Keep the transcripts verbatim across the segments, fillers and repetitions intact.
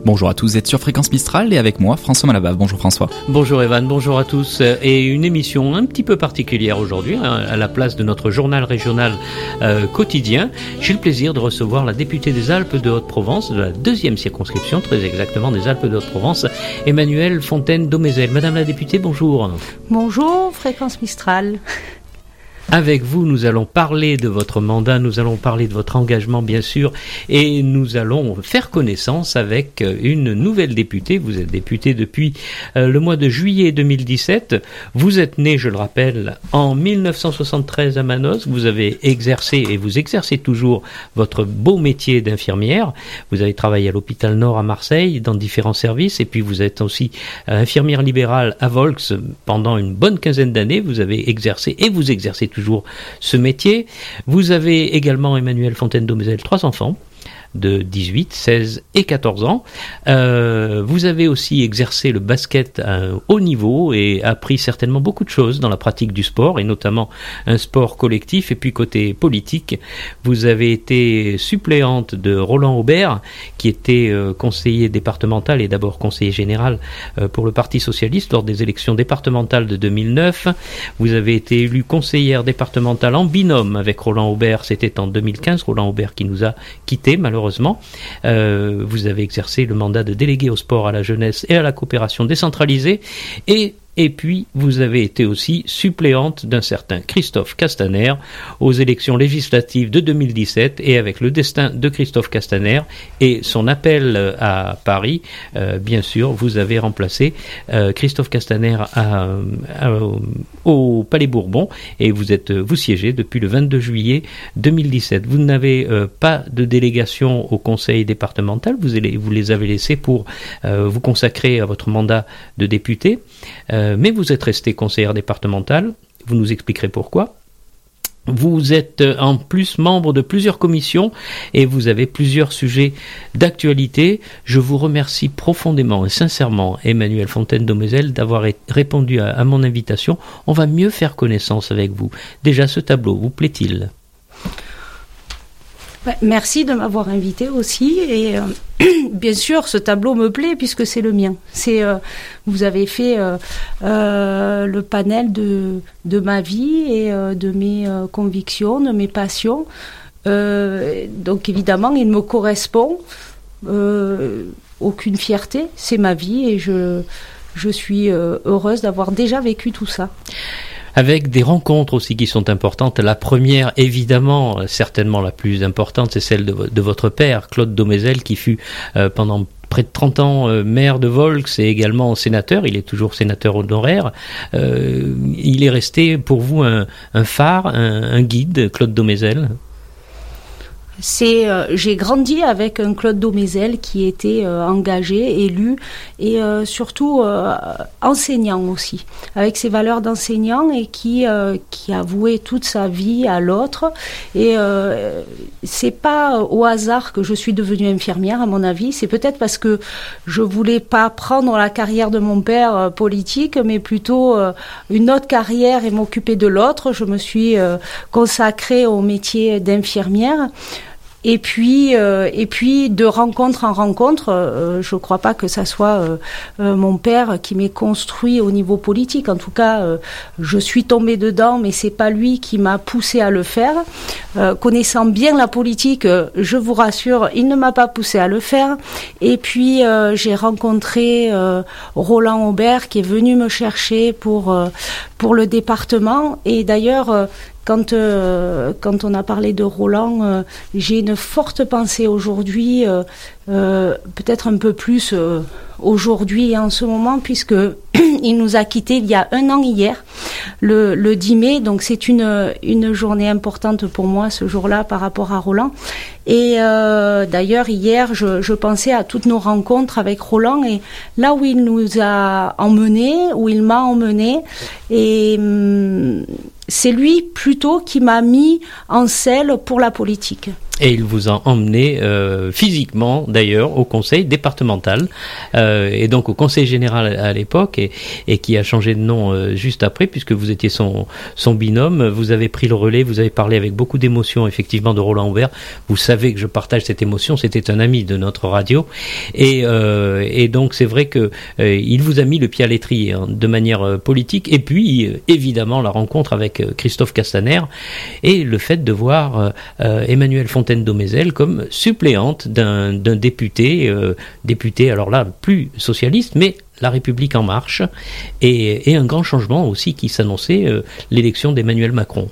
Bonjour à tous, vous êtes sur Fréquence Mistral et avec moi François Malabave. Bonjour François. Bonjour Evan, bonjour à tous. Et une émission un petit peu particulière aujourd'hui, à la place de notre journal régional euh, quotidien. J'ai le plaisir de recevoir la députée des Alpes de Haute-Provence, de la deuxième circonscription, très exactement des Alpes de Haute-Provence, Emmanuelle Fontaine-Domézel. Madame la députée, bonjour. Bonjour, Fréquence Mistral. Avec vous, nous allons parler de votre mandat, nous allons parler de votre engagement, bien sûr, et nous allons faire connaissance avec une nouvelle députée. Vous êtes députée depuis euh, le mois de juillet deux mille dix-sept. Vous êtes née, je le rappelle, en mille neuf cent soixante-treize à Manosque. Vous avez exercé, et vous exercez toujours, votre beau métier d'infirmière. Vous avez travaillé à l'hôpital Nord à Marseille, dans différents services, et puis vous êtes aussi euh, infirmière libérale à Volx pendant une bonne quinzaine d'années. Vous avez exercé, et vous exercez toujours ce métier. Vous avez également, Emmanuelle Fontaine-Domézel, trois enfants de dix-huit, seize et quatorze ans. Euh, vous avez aussi exercé le basket à un haut niveau et appris certainement beaucoup de choses dans la pratique du sport, et notamment un sport collectif. Et puis côté politique, vous avez été suppléante de Roland Aubert, qui était euh, conseiller départemental et d'abord conseiller général euh, pour le Parti socialiste lors des élections départementales de deux mille neuf. Vous avez été élue conseillère départementale en binôme avec Roland Aubert, c'était en deux mille quinze, Roland Aubert qui nous a quittés malheureusement. Euh, vous avez exercé le mandat de délégué au sport, à la jeunesse et à la coopération décentralisée, et Et puis, vous avez été aussi suppléante d'un certain Christophe Castaner aux élections législatives de deux mille dix-sept, et avec le destin de Christophe Castaner et son appel à Paris, euh, bien sûr, vous avez remplacé euh, Christophe Castaner à, à, au Palais Bourbon, et vous êtes, vous siégez depuis le vingt-deux juillet deux mille dix-sept. Vous n'avez euh, pas de délégation au conseil départemental, vous, allez, vous les avez laissés pour euh, vous consacrer à votre mandat de député. Euh, mais vous êtes resté conseillère départementale, vous nous expliquerez pourquoi. Vous êtes en plus membre de plusieurs commissions et vous avez plusieurs sujets d'actualité. Je vous remercie profondément et sincèrement, Emmanuelle Fontaine-Domézel, d'avoir répondu à, à mon invitation. On va mieux faire connaissance avec vous. Déjà, ce tableau, vous plaît-il ? Merci de m'avoir invité aussi, et euh, bien sûr ce tableau me plaît puisque c'est le mien. C'est euh, vous avez fait euh, euh, le panel de de ma vie et euh, de mes euh, convictions, de mes passions. Euh, donc évidemment il me correspond. Euh, aucune fierté, c'est ma vie et je je suis euh, heureuse d'avoir déjà vécu tout ça. Avec des rencontres aussi qui sont importantes. La première, évidemment, certainement la plus importante, c'est celle de, de votre père, Claude Domézel, qui fut euh, pendant près de trente ans euh, maire de Volx et également sénateur. Il est toujours sénateur honoraire. Euh, il est resté pour vous un, un phare, un, un guide, Claude Domézel. C'est, euh, j'ai grandi avec un Claude Domézel qui était euh, engagé, élu et euh, surtout euh, enseignant aussi, avec ses valeurs d'enseignant, et qui euh, qui a voué toute sa vie à l'autre. Et euh, c'est pas au hasard que je suis devenue infirmière, à mon avis. C'est peut-être parce que je voulais pas prendre la carrière de mon père euh, politique, mais plutôt euh, une autre carrière et m'occuper de l'autre. Je me suis euh, consacrée au métier d'infirmière. Et puis, euh, et puis de rencontre en rencontre, euh, je ne crois pas que ça soit euh, euh, mon père qui m'ait construit au niveau politique. En tout cas, euh, je suis tombée dedans, mais c'est pas lui qui m'a poussée à le faire. Euh, connaissant bien la politique, euh, je vous rassure, il ne m'a pas poussée à le faire. Et puis, euh, j'ai rencontré euh, Roland Aubert qui est venu me chercher pour euh, pour le département. Et d'ailleurs, euh, Quand, euh, quand on a parlé de Roland, euh, j'ai une forte pensée aujourd'hui, euh, euh, peut-être un peu plus euh, aujourd'hui et en ce moment, puisque il nous a quittés il y a un an hier, le, le dix mai. Donc c'est une, une journée importante pour moi ce jour-là par rapport à Roland. Et euh, d'ailleurs hier, je, je pensais à toutes nos rencontres avec Roland et là où il nous a emmenés, où il m'a emmenés, et hum, c'est lui plutôt qui m'a mis en selle pour la politique. Et il vous a emmené euh, physiquement, d'ailleurs, au conseil départemental, euh, et donc au conseil général à l'époque, et, et qui a changé de nom euh, juste après, puisque vous étiez son, son binôme. Vous avez pris le relais, vous avez parlé avec beaucoup d'émotion, effectivement, de Roland Aubert. Vous savez que je partage cette émotion, c'était un ami de notre radio. Et, euh, et donc, c'est vrai que euh, il vous a mis le pied à l'étrier, hein, de manière euh, politique. Et puis, euh, évidemment, la rencontre avec euh, Christophe Castaner, et le fait de voir euh, euh, Emmanuelle Fontaine Fontaine-Daumézelle comme suppléante d'un, d'un député, euh, député alors là plus socialiste, mais La République en marche, et, et un grand changement aussi qui s'annonçait, euh, l'élection d'Emmanuel Macron.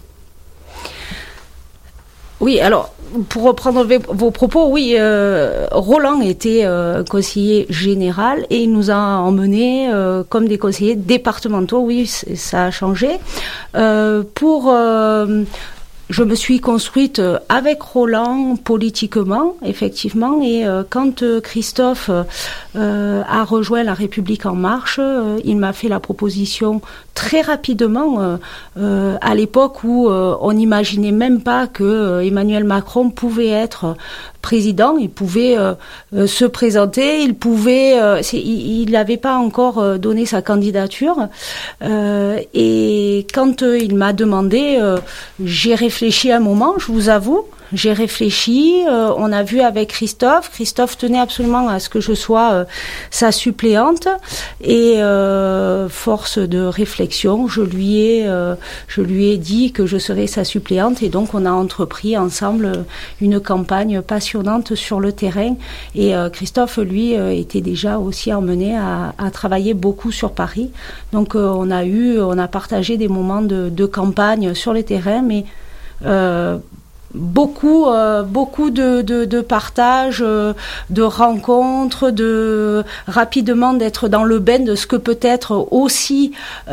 Oui, alors pour reprendre vos propos, oui, euh, Roland était euh, conseiller général et il nous a emmenés euh, comme des conseillers départementaux. Oui, ça a changé. Euh, pour euh, Je me suis construite avec Roland politiquement, effectivement, et euh, quand euh, Christophe euh, a rejoint La République en marche, euh, il m'a fait la proposition très rapidement, euh, euh, à l'époque où euh, on n'imaginait même pas que euh, Emmanuel Macron pouvait être président, il pouvait euh, euh, se présenter, il pouvait, euh, c'est, il n'avait pas encore euh, donné sa candidature, euh, et quand euh, il m'a demandé, euh, j'ai réfléchi un moment, je vous avoue. J'ai réfléchi, euh, on a vu avec Christophe. Christophe tenait absolument à ce que je sois euh, sa suppléante, et euh, force de réflexion, je lui ai, euh, je lui ai dit que je serais sa suppléante, et donc on a entrepris ensemble une campagne passionnante sur le terrain. Et euh, Christophe, lui, euh, était déjà aussi emmené à, à travailler beaucoup sur Paris. Donc euh, on a eu, on a partagé des moments de, de campagne sur le terrain, mais euh, Beaucoup, euh, beaucoup de, de, de partages, euh, de rencontres, de rapidement d'être dans le bain de ce que peut être aussi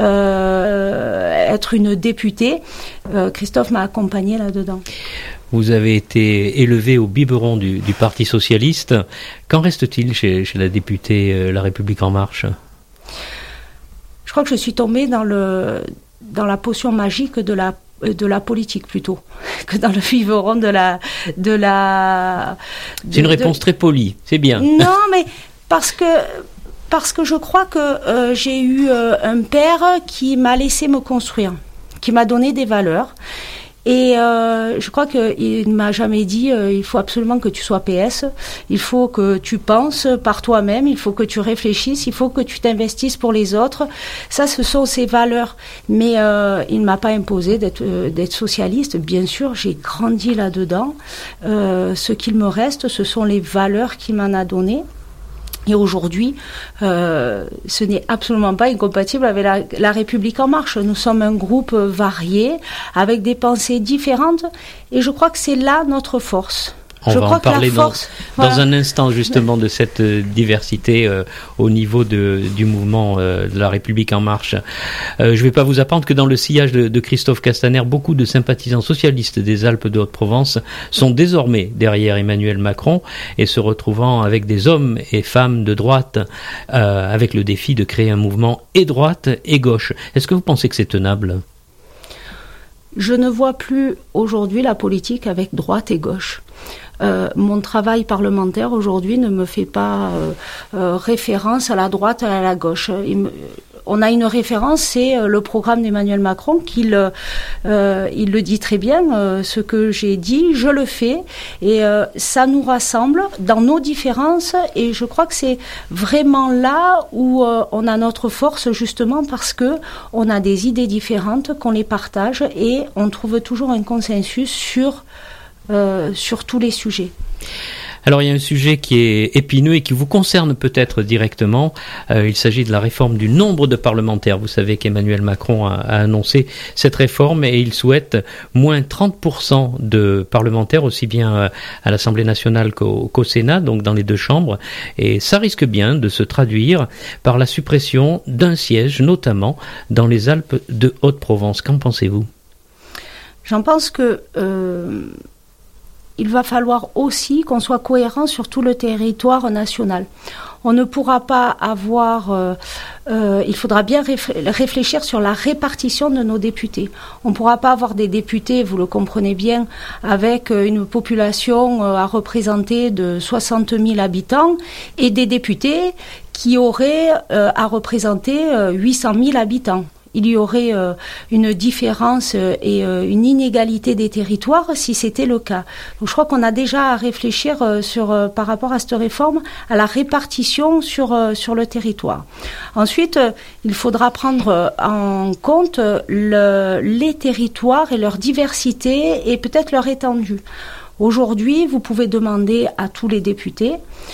euh, être une députée. Euh, Christophe m'a accompagnée là-dedans. Vous avez été élevé au biberon du, du Parti socialiste. Qu'en reste-t-il chez, chez la députée euh, La République en marche ? Je crois que je suis tombée dans le dans la potion magique de la de la politique plutôt que dans le biberon de la de la de, c'est une réponse de... très polie, c'est bien. Non, mais parce que parce que je crois que euh, j'ai eu euh, un père qui m'a laissé me construire, qui m'a donné des valeurs. Et euh, je crois qu'il ne m'a jamais dit euh, il faut absolument que tu sois P S, il faut que tu penses par toi-même, il faut que tu réfléchisses, il faut que tu t'investisses pour les autres. Ça, ce sont ses valeurs. Mais euh, il ne m'a pas imposé d'être, euh, d'être socialiste. Bien sûr, j'ai grandi là-dedans. Euh, ce qu'il me reste, ce sont les valeurs qu'il m'en a données. Et aujourd'hui, euh, ce n'est absolument pas incompatible avec la, la République en marche. Nous sommes un groupe varié, avec des pensées différentes, et je crois que c'est là notre force. On je va crois en parler que la force, dans, voilà. dans un instant justement de cette euh, diversité euh, au niveau de, du mouvement euh, de la République en marche. Euh, je ne vais pas vous apprendre que dans le sillage de, de Christophe Castaner, beaucoup de sympathisants socialistes des Alpes de Haute-Provence sont désormais derrière Emmanuel Macron et se retrouvant avec des hommes et femmes de droite, euh, avec le défi de créer un mouvement et droite et gauche. Est-ce que vous pensez que c'est tenable ? Je ne vois plus aujourd'hui la politique avec droite et gauche. Euh, mon travail parlementaire aujourd'hui ne me fait pas euh, euh, référence à la droite et à la gauche. Il me, on a une référence, c'est euh, le programme d'Emmanuel Macron, qu'il euh, il le dit très bien, euh, ce que j'ai dit, je le fais, et euh, ça nous rassemble dans nos différences, et je crois que c'est vraiment là où euh, on a notre force, justement parce que on a des idées différentes, qu'on les partage, et on trouve toujours un consensus sur Euh, sur tous les sujets. Alors il y a un sujet qui est épineux et qui vous concerne peut-être directement. Euh, il s'agit de la réforme du nombre de parlementaires. Vous savez qu'Emmanuel Macron a, a annoncé cette réforme et il souhaite moins trente pour cent de parlementaires, aussi bien à l'Assemblée nationale qu'au, qu'au Sénat, donc dans les deux chambres. Et ça risque bien de se traduire par la suppression d'un siège, notamment dans les Alpes de Haute-Provence. Qu'en pensez-vous ? J'en pense que... Euh il va falloir aussi qu'on soit cohérent sur tout le territoire national. on ne pourra pas avoir... Euh, euh, il faudra bien réf- réfléchir sur la répartition de nos députés. On ne pourra pas avoir des députés, vous le comprenez bien, avec une population à représenter de soixante mille habitants et des députés qui auraient euh, à représenter euh, huit cent mille habitants. Il y aurait euh, une différence euh, et euh, une inégalité des territoires si c'était le cas. Donc, je crois qu'on a déjà à réfléchir euh, sur, euh, par rapport à cette réforme, à la répartition sur, euh, sur le territoire. Ensuite, euh, il faudra prendre euh, en compte euh, le, les territoires et leur diversité et peut-être leur étendue. Aujourd'hui, vous pouvez demander à tous les députés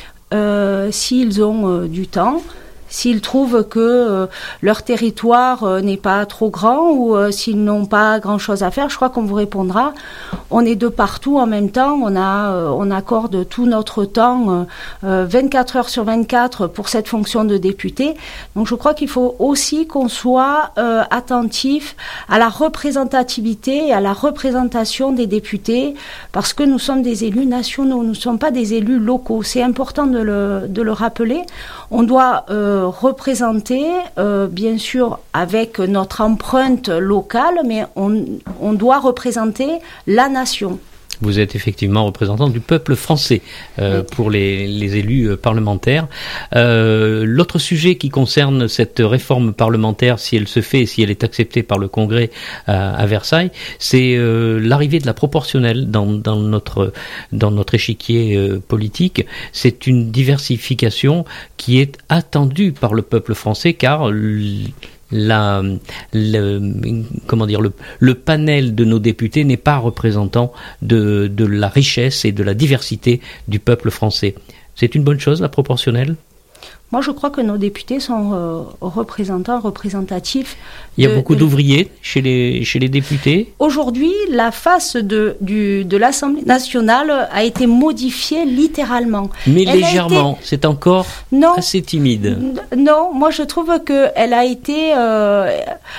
euh, s'ils ont euh, du temps, s'ils trouvent que euh, leur territoire euh, n'est pas trop grand ou euh, s'ils n'ont pas grand-chose à faire, je crois qu'on vous répondra. On est de partout en même temps, on, a, euh, on accorde tout notre temps, euh, vingt-quatre heures sur vingt-quatre pour cette fonction de député. Donc je crois qu'il faut aussi qu'on soit euh, attentif à la représentativité et à la représentation des députés parce que nous sommes des élus nationaux, nous ne sommes pas des élus locaux. C'est important de le, de le rappeler. On doit euh, représenter, euh, bien sûr, avec notre empreinte locale, mais on, on doit représenter la nation. Vous êtes effectivement représentant du peuple français euh, oui. pour les, les élus euh, parlementaires. Euh, l'autre sujet qui concerne cette réforme parlementaire, si elle se fait, si elle est acceptée par le Congrès euh, à Versailles, c'est euh, l'arrivée de la proportionnelle dans, dans notre dans notre échiquier euh, politique. C'est une diversification qui est attendue par le peuple français, car l- La, le, comment dire, le, le panel de nos députés n'est pas représentant de, de la richesse et de la diversité du peuple français. C'est une bonne chose, la proportionnelle ? Moi, je crois que nos députés sont euh, représentants, représentatifs. Il y a de, beaucoup de... d'ouvriers chez les, chez les députés. Aujourd'hui, la face de, du, de l'Assemblée nationale a été modifiée littéralement. Mais Elle légèrement, été... c'est encore non, assez timide. Non, moi je trouve qu'elle a été euh,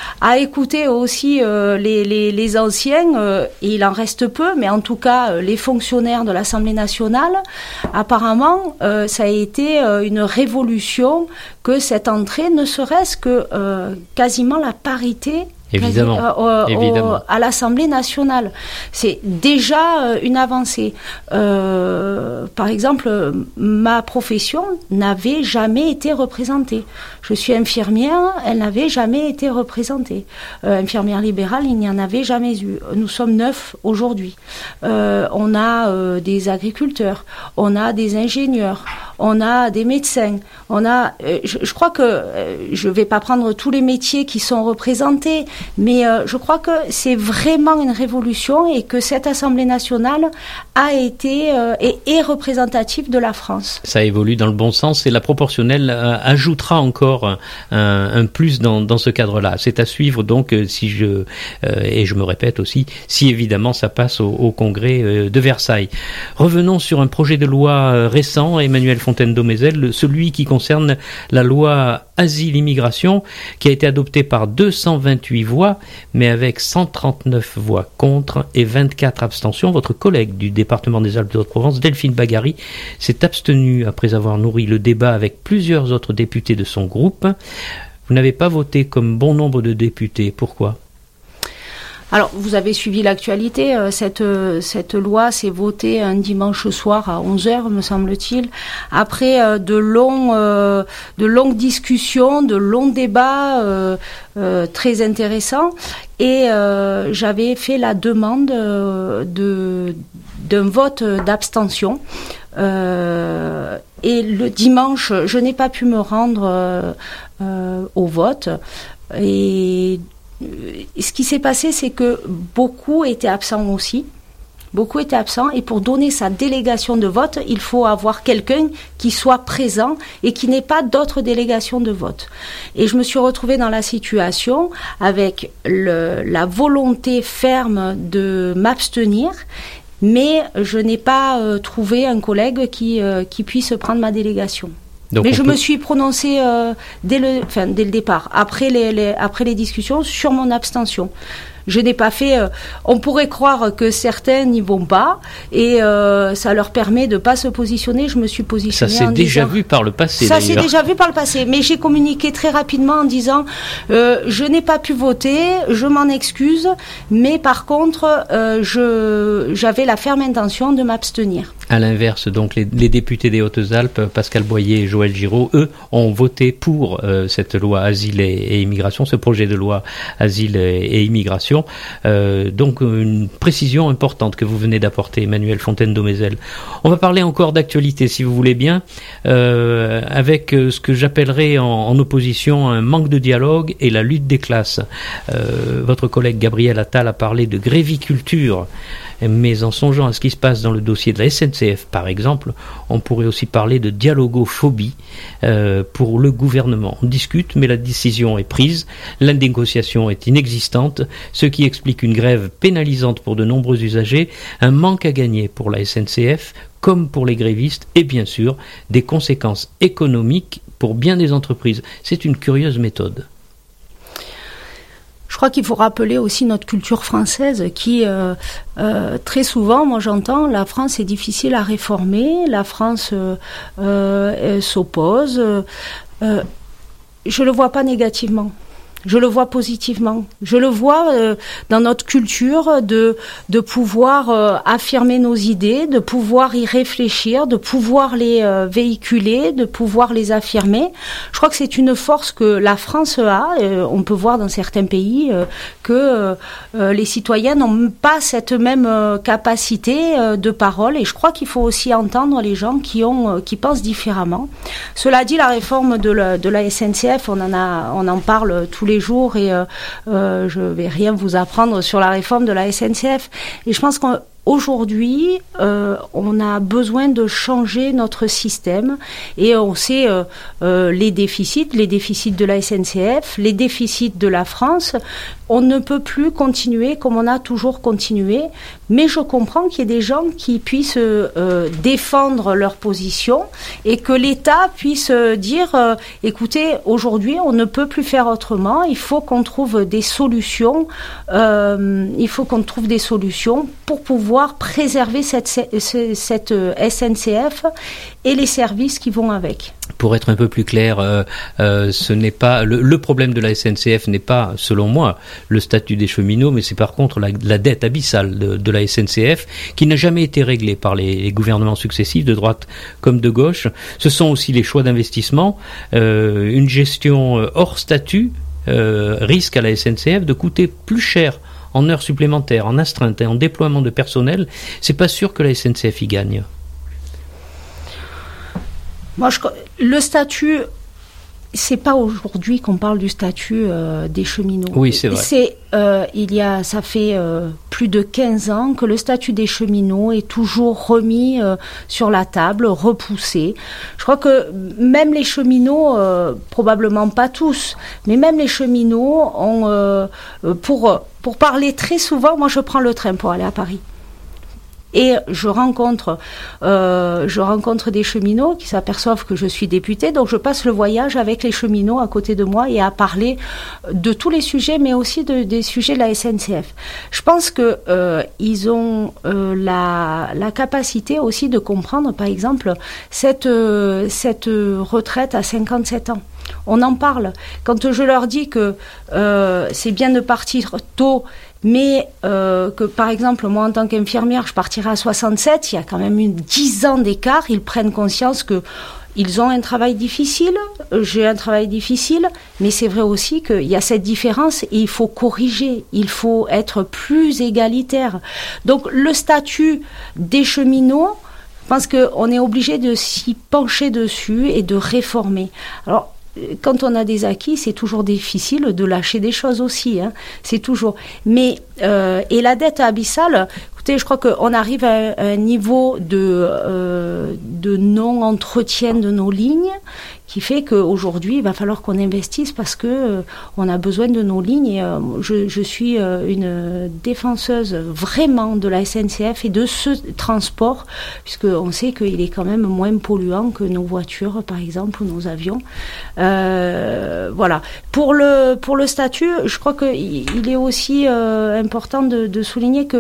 à écouter aussi euh, les, les, les anciens, euh, et il en reste peu, mais en tout cas euh, les fonctionnaires de l'Assemblée nationale. Apparemment, euh, ça a été euh, une révolution que cette entrée, ne serait-ce que euh, quasiment la parité Évidemment. Quasi, euh, euh, Évidemment. Au, à l'Assemblée nationale. C'est déjà euh, une avancée. Euh, par exemple, ma profession n'avait jamais été représentée. Je suis infirmière, elle n'avait jamais été représentée. Euh, infirmière libérale, il n'y en avait jamais eu. Nous sommes neuf aujourd'hui. Euh, on a euh, des agriculteurs, on a des ingénieurs, on a des médecins, on a. Euh, je, je crois que euh, je ne vais pas prendre tous les métiers qui sont représentés. Mais euh, je crois que c'est vraiment une révolution et que cette Assemblée nationale a été euh, et est représentative de la France. Ça évolue dans le bon sens et la proportionnelle euh, ajoutera encore un, un plus dans, dans ce cadre-là. C'est à suivre donc euh, si je euh, et je me répète aussi si évidemment ça passe au, au Congrès euh, de Versailles. Revenons sur un projet de loi euh, récent, Emmanuel Fontaine-Daumézelle, celui qui concerne la loi Asile-Immigration, qui a été adoptée par deux cent vingt-huit voix, mais avec cent trente-neuf voix contre et vingt-quatre abstentions. Votre collègue du département des Alpes de Haute-Provence, Delphine Bagary, s'est abstenue après avoir nourri le débat avec plusieurs autres députés de son groupe. Vous n'avez pas voté comme bon nombre de députés. Pourquoi ? Alors, vous avez suivi l'actualité. Cette, cette loi s'est votée un dimanche soir à onze heures, me semble-t-il, après de, longs, de longues discussions, de longs débats euh, euh, très intéressants. Et euh, j'avais fait la demande de, d'un vote d'abstention. Euh, et le dimanche, je n'ai pas pu me rendre euh, au vote. Et ce qui s'est passé, c'est que beaucoup étaient absents aussi. Beaucoup étaient absents et pour donner sa délégation de vote, il faut avoir quelqu'un qui soit présent et qui n'ait pas d'autres délégations de vote. Et je me suis retrouvée dans la situation avec le, la volonté ferme de m'abstenir, mais je n'ai pas euh, trouvé un collègue qui, euh, qui puisse prendre ma délégation. Donc mais je peut... me suis prononcée euh, dès, le, enfin, dès le départ, après les, les, après les discussions, sur mon abstention. je n'ai pas fait. Euh, on pourrait croire que certains n'y vont pas et euh, ça leur permet de pas se positionner. Je me suis positionnée. Ça s'est en déjà disant, vu par le passé. Ça d'ailleurs. s'est déjà vu par le passé, mais j'ai communiqué très rapidement en disant euh, je n'ai pas pu voter, je m'en excuse, mais par contre euh, je j'avais la ferme intention de m'abstenir. À l'inverse, donc les, les députés des Hautes-Alpes, Pascal Boyer et Joël Giraud, eux, ont voté pour euh, cette loi Asile et, et Immigration, ce projet de loi Asile et, et Immigration. Euh, donc une précision importante que vous venez d'apporter, Emmanuel Fontaine-Daumézelle. On va parler encore d'actualité, si vous voulez bien, euh, avec ce que j'appellerais en, en opposition un manque de dialogue et la lutte des classes. Euh, votre collègue Gabriel Attal a parlé de gréviculture. Mais en songeant à ce qui se passe dans le dossier de la S N C F, par exemple, on pourrait aussi parler de dialogophobie euh, pour le gouvernement. On discute, mais la décision est prise, la négociation est inexistante, ce qui explique une grève pénalisante pour de nombreux usagers, un manque à gagner pour la S N C F, comme pour les grévistes, et bien sûr, des conséquences économiques pour bien des entreprises. C'est une curieuse méthode. Je crois qu'il faut rappeler aussi notre culture française qui, euh, euh, très souvent, moi j'entends, la France est difficile à réformer, la France euh, euh, s'oppose. Euh, je le vois pas négativement. Je le vois positivement. Je le vois euh, dans notre culture de de pouvoir euh, affirmer nos idées, de pouvoir y réfléchir, de pouvoir les euh, véhiculer, de pouvoir les affirmer. Je crois que c'est une force que la France a. Euh, on peut voir dans certains pays euh, que euh, les citoyens n'ont pas cette même euh, capacité euh, de parole. Et je crois qu'il faut aussi entendre les gens qui ont euh, qui pensent différemment. Cela dit, la réforme de la, de la S N C F, on en a, on en parle tous les jours et euh, euh, je vais rien vous apprendre sur la réforme de la S N C F. Et je pense qu'aujourd'hui, euh, on a besoin de changer notre système et on sait euh, euh, les déficits, les déficits de la S N C F, les déficits de la France. On ne peut plus continuer comme on a toujours continué, mais je comprends qu'il y ait des gens qui puissent euh, défendre leur position et que l'État puisse dire euh, écoutez, aujourd'hui on ne peut plus faire autrement, il faut qu'on trouve des solutions, euh, il faut qu'on trouve des solutions pour pouvoir préserver cette, cette S N C F et les services qui vont avec. Pour être un peu plus clair, euh, euh, ce n'est pas le, le problème de la S N C F n'est pas, selon moi, le statut des cheminots, mais c'est par contre la, la dette abyssale de, de la S N C F qui n'a jamais été réglée par les, les gouvernements successifs, de droite comme de gauche. Ce sont aussi les choix d'investissement, euh, une gestion hors statut euh, risque à la S N C F de coûter plus cher en heures supplémentaires, en astreintes et en déploiement de personnel. C'est pas sûr que la S N C F y gagne. Moi, je, le statut, c'est pas aujourd'hui qu'on parle du statut euh, des cheminots. Oui, c'est vrai. C'est, euh, il y a, ça fait euh, plus de quinze ans que le statut des cheminots est toujours remis euh, sur la table, repoussé. Je crois que même les cheminots, euh, probablement pas tous, mais même les cheminots ont, euh, pour, pour parler très souvent, moi je prends le train pour aller à Paris. Et je rencontre, euh, je rencontre des cheminots qui s'aperçoivent que je suis députée, donc je passe le voyage avec les cheminots à côté de moi et à parler de tous les sujets, mais aussi de, des sujets de la S N C F. Je pense que euh, ils ont euh, la, la capacité aussi de comprendre, par exemple, cette, euh, cette retraite à cinquante-sept ans. On en parle. Quand je leur dis que euh, c'est bien de partir tôt, mais euh, que par exemple moi en tant qu'infirmière je partirai à soixante-sept, il y a quand même une dix ans d'écart, ils prennent conscience que ils ont un travail difficile, j'ai un travail difficile, mais c'est vrai aussi qu'il y a cette différence et il faut corriger, il faut être plus égalitaire. Donc le statut des cheminots, je pense qu'on est obligé de s'y pencher dessus et de réformer. Alors quand on a des acquis, c'est toujours difficile de lâcher des choses aussi. Hein. C'est toujours. Mais euh, et la dette abyssale. Écoutez, je crois qu'on arrive à un niveau de euh, de non-entretien de nos lignes. qui fait qu'aujourd'hui, il va falloir qu'on investisse parce que euh, on a besoin de nos lignes. Et, euh, je, je suis euh, une défenseuse vraiment de la S N C F et de ce transport, puisqu'on sait qu'il est quand même moins polluant que nos voitures, par exemple, ou nos avions. Euh, voilà. Pour le, pour le statut, je crois qu'il est aussi euh, important de, de souligner que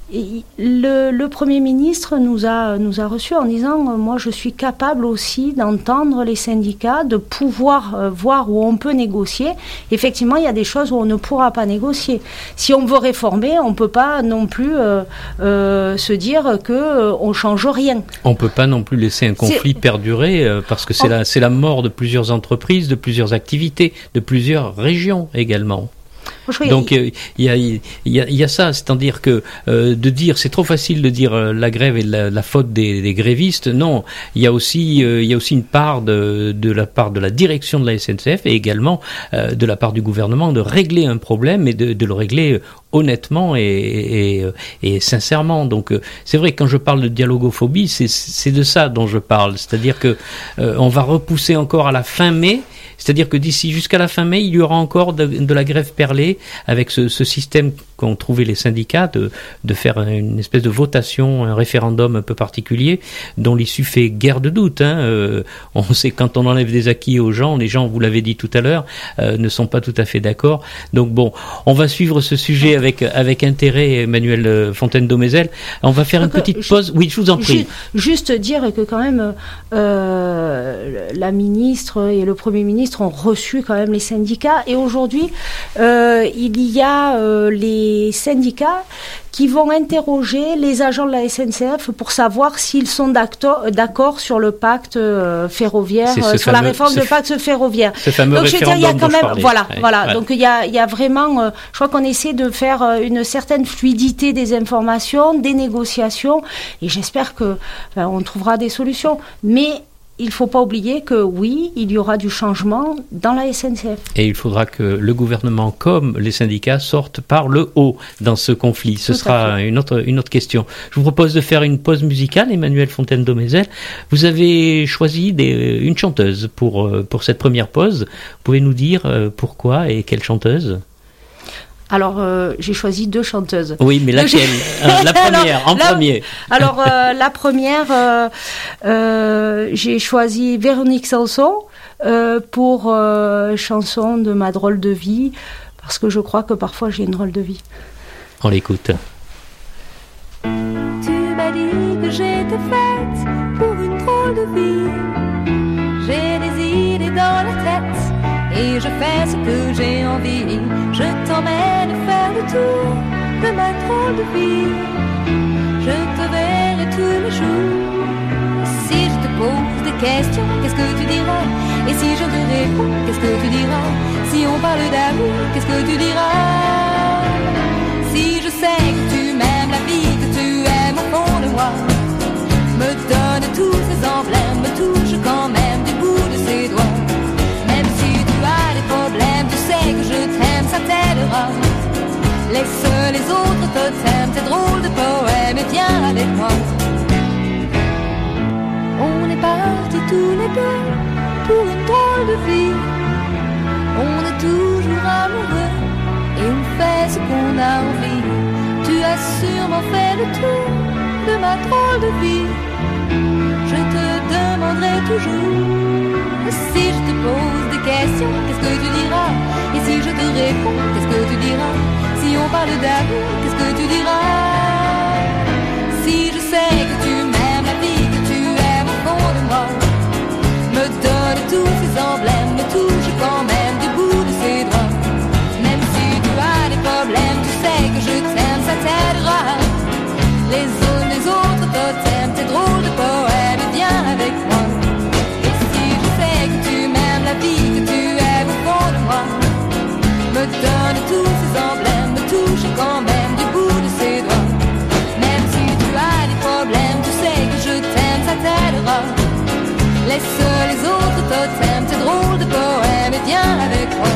Le, le Premier ministre nous a, nous a reçus en disant euh, moi je suis capable aussi d'entendre les syndicats, de pouvoir euh, voir où on peut négocier. Effectivement, il y a des choses où on ne pourra pas négocier. Si on veut réformer, on ne peut pas non plus euh, euh, se dire qu'on euh, ne change rien. On ne peut pas non plus laisser un conflit c'est... perdurer euh, parce que c'est, on... la, c'est la mort de plusieurs entreprises, de plusieurs activités, de plusieurs régions également. Donc il y a, il y a, il y a ça, c'est-à-dire que euh, de dire, c'est trop facile de dire euh, la grève est la, la faute des, des grévistes. Non, il y a aussi, euh, il y a aussi une part de, de la part de la direction de la S N C F et également euh, de la part du gouvernement de régler un problème et de, de le régler honnêtement et, et, et sincèrement. Donc c'est vrai que quand je parle de dialogophobie, c'est, c'est de ça dont je parle, c'est-à-dire que euh, on va repousser encore à la fin mai. C'est-à-dire que d'ici jusqu'à la fin mai, il y aura encore de, de la grève perlée avec ce, ce système qu'ont trouvé les syndicats de, de faire une espèce de votation, un référendum un peu particulier dont l'issue fait guère de doute. Hein. Euh, on sait quand on enlève des acquis aux gens, les gens, vous l'avez dit tout à l'heure, euh, ne sont pas tout à fait d'accord. Donc bon, on va suivre ce sujet avec avec intérêt, Emmanuelle Fontaine-Domézel. On va faire une petite pause. Oui, je vous en prie. Juste dire que quand même euh, la ministre et le Premier ministre ont reçu quand même les syndicats et aujourd'hui euh, il y a euh, les syndicats qui vont interroger les agents de la S N C F pour savoir s'ils sont d'accord sur le pacte euh, ferroviaire, euh, sur fameux, la réforme du pacte ferroviaire. Ce fameux donc je veux dire, il y a quand même, parlais. voilà, ouais, voilà. Ouais. Donc il y a, il y a vraiment, euh, je crois qu'on essaie de faire euh, une certaine fluidité des informations, des négociations, et j'espère que enfin, on trouvera des solutions. Mais il ne faut pas oublier que oui, il y aura du changement dans la S N C F. Et il faudra que le gouvernement comme les syndicats sortent par le haut dans ce conflit. Ce Tout sera une autre, une autre question. Je vous propose de faire une pause musicale, Emmanuelle Fontaine-Domézel. Vous avez choisi des, une chanteuse pour, pour cette première pause. Vous pouvez nous dire pourquoi et quelle chanteuse ? Alors, euh, j'ai choisi deux chanteuses. Oui, mais laquelle euh, La première, alors, en la, premier. Alors, euh, la première, euh, euh, j'ai choisi Véronique Sanson euh, pour euh, chanson de ma drôle de vie, parce que je crois que parfois j'ai une drôle de vie. On l'écoute. Tu m'as dit que j'étais faite pour une drôle de vie. J'ai des idées dans la tête et je fais ce que j'ai envie. Je t'emmène faire le tour de ma drôle de vie. Je te verrai tous les jours. Si je te pose des questions, qu'est-ce que tu diras? Et si je te réponds, qu'est-ce que tu diras? Si on parle d'amour, qu'est-ce que tu diras? Si je sais que tu m'aimes la vie, que tu aimes au fond de moi, me donne tous ces emblèmes, me touche quand même du bout de ses doigts. Même si tu as des problèmes, tu sais que je t'aime, ça t'aidera. Laisse les autres totems, tes drôles de poèmes et viens avec moi. On est partis tous les deux pour une drôle de vie. On est toujours amoureux et on fait ce qu'on a envie. Tu as sûrement fait le tour de ma drôle de vie. Je te demanderai toujours. Si je te pose des questions, qu'est-ce que tu diras? Et si je te réponds, qu'est-ce que tu diras? Si on parle d'amour, qu'est-ce que tu diras? Si je sais que tu m'aimes la vie, que tu aimes au fond de moi, me donne tous ces emblèmes, me touche quand même du bout de ses doigts. Même si tu as des problèmes, tu sais que je t'aime, ça t'aidera. Les autres, les autres totems, tes drôles de poèmes, viens avec moi. Et si je sais que tu m'aimes la vie, que tu aimes au fond de moi, me donne tous ces emblèmes, me touche quand même du bout de ses doigts. Même si tu as des problèmes, tu sais que je t'aime, ça t'aidera. Laisse les autres totems, tes drôles de poèmes, et viens avec moi.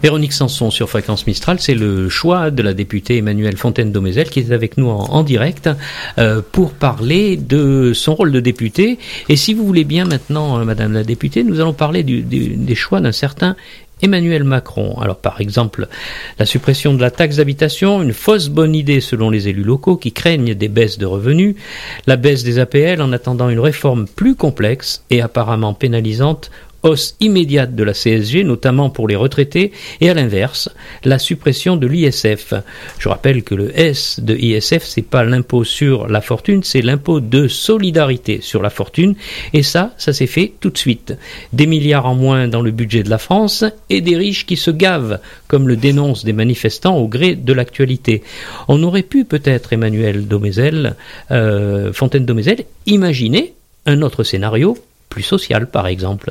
Véronique Sanson sur Fréquence Mistral, c'est le choix de la députée Emmanuelle Fontaine-Daumézelle qui est avec nous en, en direct euh, pour parler de son rôle de députée. Et si vous voulez bien maintenant, euh, Madame la députée, nous allons parler du, du, des choix d'un certain Emmanuel Macron. Alors par exemple, la suppression de la taxe d'habitation, une fausse bonne idée selon les élus locaux qui craignent des baisses de revenus, la baisse des A P L en attendant une réforme plus complexe et apparemment pénalisante, hausse immédiate de la C S G, notamment pour les retraités, et à l'inverse, la suppression de l'I S F. Je rappelle que le S de I S F, c'est pas l'impôt sur la fortune, c'est l'impôt de solidarité sur la fortune, et ça, ça s'est fait tout de suite. Des milliards en moins dans le budget de la France, et des riches qui se gavent, comme le dénoncent des manifestants au gré de l'actualité. On aurait pu peut-être, Emmanuelle Daumézelle, euh, Fontaine-Daumézelle, imaginer un autre scénario, plus social par exemple.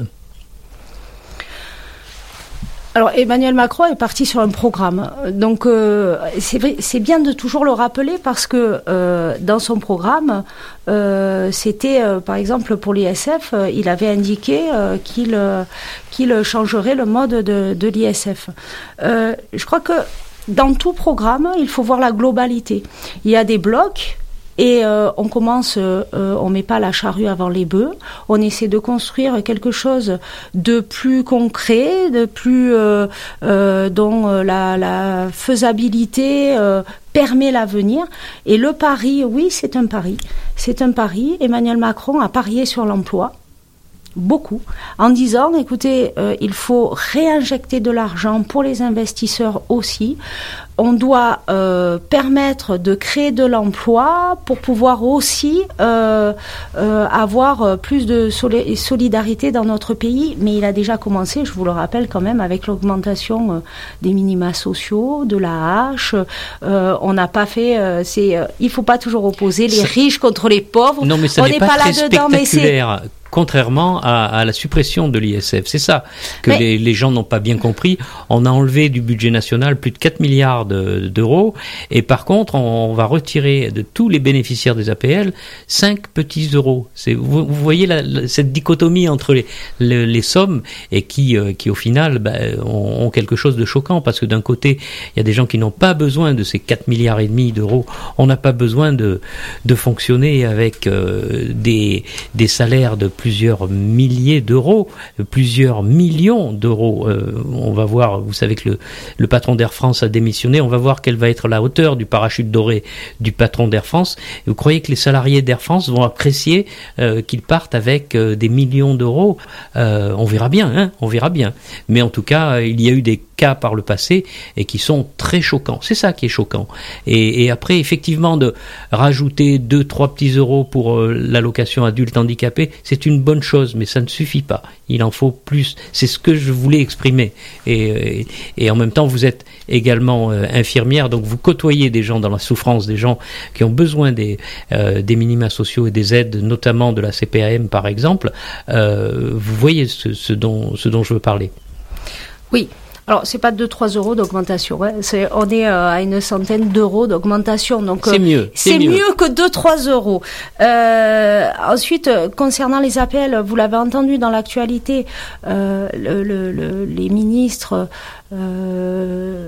Alors Emmanuel Macron est parti sur un programme, donc euh, c'est vrai, c'est bien de toujours le rappeler parce que euh, dans son programme, euh, c'était euh, par exemple pour l'I S F, euh, il avait indiqué euh, qu'il euh, qu'il changerait le mode de, de l'I S F. Euh, je crois que dans tout programme, il faut voir la globalité. Il y a des blocs. Et euh, on commence, euh, on met pas la charrue avant les bœufs. On essaie de construire quelque chose de plus concret, de plus euh, euh, dont la, la faisabilité euh, permet l'avenir. Et le pari, oui, c'est un pari. C'est un pari. Emmanuel Macron a parié sur l'emploi. Beaucoup, en disant, écoutez, euh, il faut réinjecter de l'argent pour les investisseurs aussi. On doit euh, permettre de créer de l'emploi pour pouvoir aussi euh, euh, avoir plus de soli- solidarité dans notre pays. Mais il a déjà commencé, je vous le rappelle quand même, avec l'augmentation euh, des minima sociaux, de la hache. Euh, on n'a pas fait... Euh, c'est, euh, il ne faut pas toujours opposer les ça... riches contre les pauvres. Non, mais ça on n'est pas, pas très là-dedans, spectaculaire. Mais c'est... Contrairement à, à la suppression de l'I S F. C'est ça que mais... les, les gens n'ont pas bien compris. On a enlevé du budget national plus de quatre milliards de, d'euros et par contre, on, on va retirer de tous les bénéficiaires des A P L cinq petits euros. C'est, vous, vous voyez la, la, cette dichotomie entre les, les, les sommes et qui, euh, qui au final ben, ont, ont quelque chose de choquant parce que d'un côté, il y a des gens qui n'ont pas besoin de ces quatre milliards et demi d'euros. On n'a pas besoin de, de fonctionner avec euh, des, des salaires de plusieurs milliers d'euros, plusieurs millions d'euros. Euh, on va voir, vous savez que le, le patron d'Air France a démissionné, on va voir quelle va être la hauteur du parachute doré du patron d'Air France. Vous croyez que les salariés d'Air France vont apprécier euh, qu'ils partent avec euh, des millions d'euros? euh, On verra bien, hein, on verra bien. Mais en tout cas, il y a eu des cas par le passé et qui sont très choquants. C'est ça qui est choquant. Et, et après, effectivement, de rajouter deux, trois petits euros pour euh, l'allocation adulte handicapé, c'est une bonne chose, mais ça ne suffit pas. Il en faut plus. C'est ce que je voulais exprimer. Et, et, et en même temps, vous êtes également euh, infirmière, donc vous côtoyez des gens dans la souffrance, des gens qui ont besoin des, euh, des minima sociaux et des aides, notamment de la C P A M par exemple. Euh, vous voyez ce, ce, dont, ce dont je veux parler. Oui. Alors, c'est pas deux à trois euros d'augmentation. Hein. C'est, on est euh, à une centaine d'euros d'augmentation. Donc, c'est mieux. C'est, c'est mieux. mieux que deux à trois euros. Euh, ensuite, concernant les A P L, vous l'avez entendu dans l'actualité, euh, le, le, le, les ministres... Euh,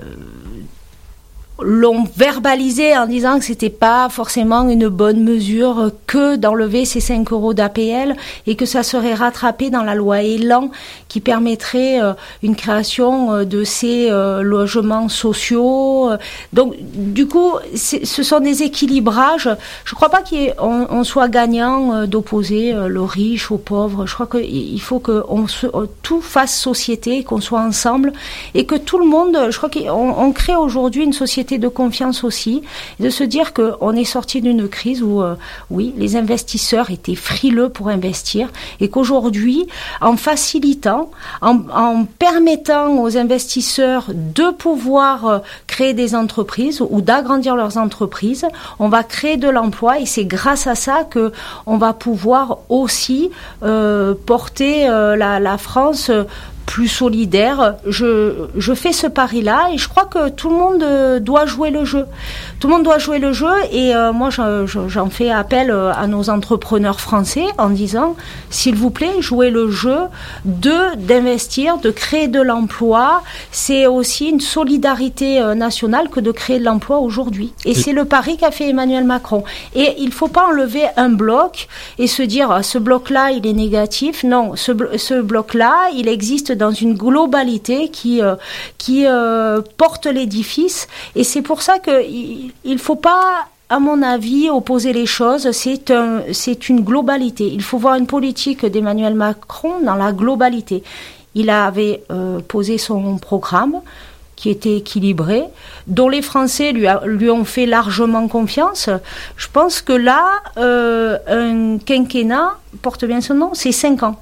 l'ont verbalisé en disant que c'était pas forcément une bonne mesure que d'enlever ces cinq euros d'A P L et que ça serait rattrapé dans la loi Elan qui permettrait euh, une création euh, de ces euh, logements sociaux. Donc, du coup, c'est, ce sont des équilibrages. Je crois pas qu'on on soit gagnant euh, d'opposer euh, le riche au pauvre. Je crois qu'il faut que on se, euh, tout fasse société, qu'on soit ensemble et que tout le monde, je crois qu'on on crée aujourd'hui une société de confiance aussi, de se dire qu'on est sorti d'une crise où, euh, oui, les investisseurs étaient frileux pour investir et qu'aujourd'hui, en facilitant, en, en permettant aux investisseurs de pouvoir euh, créer des entreprises ou d'agrandir leurs entreprises, on va créer de l'emploi et c'est grâce à ça que on va pouvoir aussi euh, porter euh, la, la France plus solidaire. Je, je fais ce pari-là et je crois que tout le monde doit jouer le jeu. Tout le monde doit jouer le jeu et euh, moi je, je, j'en fais appel à nos entrepreneurs français en disant s'il vous plaît, jouez le jeu de d'investir, de créer de l'emploi. C'est aussi une solidarité nationale que de créer de l'emploi aujourd'hui. Et c'est le pari qu'a fait Emmanuel Macron. Et il ne faut pas enlever un bloc et se dire ah, ce bloc-là il est négatif. Non, ce, ce bloc-là il existe dans une globalité qui euh, qui euh, porte l'édifice. Et c'est pour ça que il, il faut pas, à mon avis, opposer les choses. C'est un, c'est une globalité. Il faut voir une politique d'Emmanuel Macron dans la globalité. Il avait euh, posé son programme qui était équilibré, dont les Français lui, a, lui ont fait largement confiance. Je pense que là, euh, un quinquennat porte bien son nom, c'est cinq ans.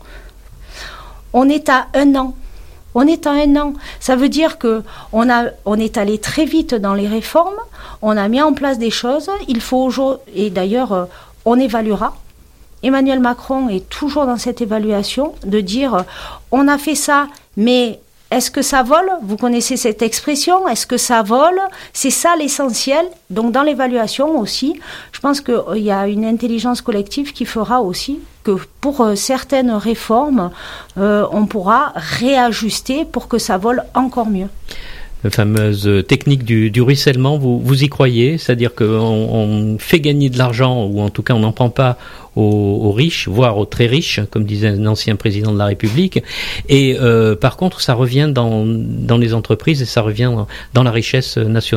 On est à un an. On est à un an. Ça veut dire que on a, on est allé très vite dans les réformes. On a mis en place des choses. Il faut aujourd'hui, et d'ailleurs, on évaluera. Emmanuel Macron est toujours dans cette évaluation de dire, on a fait ça, mais est-ce que ça vole ? Vous connaissez cette expression, est-ce que ça vole ? C'est ça l'essentiel. Donc dans l'évaluation aussi, je pense qu'il euh, y a une intelligence collective qui fera aussi que pour euh, certaines réformes, euh, on pourra réajuster pour que ça vole encore mieux. La fameuse technique du, du ruissellement, vous, vous y croyez ? C'est-à-dire qu'on on fait gagner de l'argent, ou en tout cas on n'en prend pas aux, aux riches, voire aux très riches, comme disait un ancien président de la République, et euh, par contre ça revient dans, dans les entreprises et ça revient dans, dans la richesse nationale ?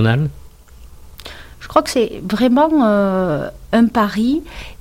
Je crois que c'est vraiment euh, un pari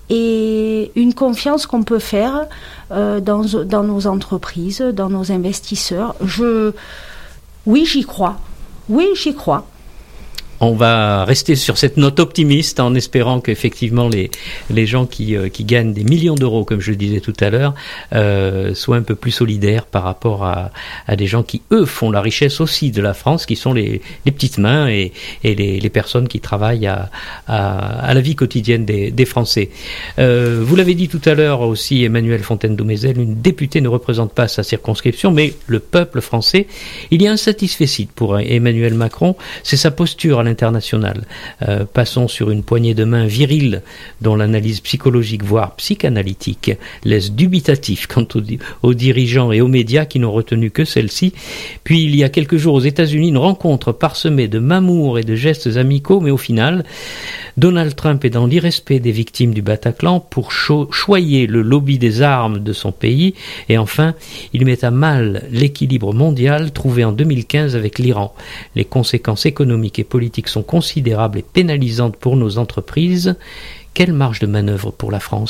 et une confiance qu'on peut faire euh, dans, dans nos entreprises, dans nos investisseurs. Je, oui, j'y crois. Oui, j'y crois. On va rester sur cette note optimiste en espérant qu'effectivement les, les gens qui, euh, qui gagnent des millions d'euros, comme je le disais tout à l'heure, euh, soient un peu plus solidaires par rapport à, à des gens qui, eux, font la richesse aussi de la France, qui sont les, les petites mains et, et les, les personnes qui travaillent à, à, à la vie quotidienne des, des Français. Euh, vous l'avez dit tout à l'heure aussi, Emmanuelle Fontaine-Doumézel, une députée ne représente pas sa circonscription, mais le peuple français. Il y a un satisfecit pour Emmanuel Macron, c'est sa posture à l'international. Euh, passons sur une poignée de main virile dont l'analyse psychologique, voire psychanalytique, laisse dubitatif quant aux, aux dirigeants et aux médias qui n'ont retenu que celle-ci. Puis il y a quelques jours aux États-Unis, une rencontre parsemée de mamours et de gestes amicaux, mais au final, Donald Trump est dans l'irrespect des victimes du Bataclan pour cho- choyer le lobby des armes de son pays, et enfin, il met à mal l'équilibre mondial trouvé en deux mille quinze avec l'Iran. Les conséquences économiques et politiques sont considérables et pénalisantes pour nos entreprises. Quelle marge de manœuvre pour la France ?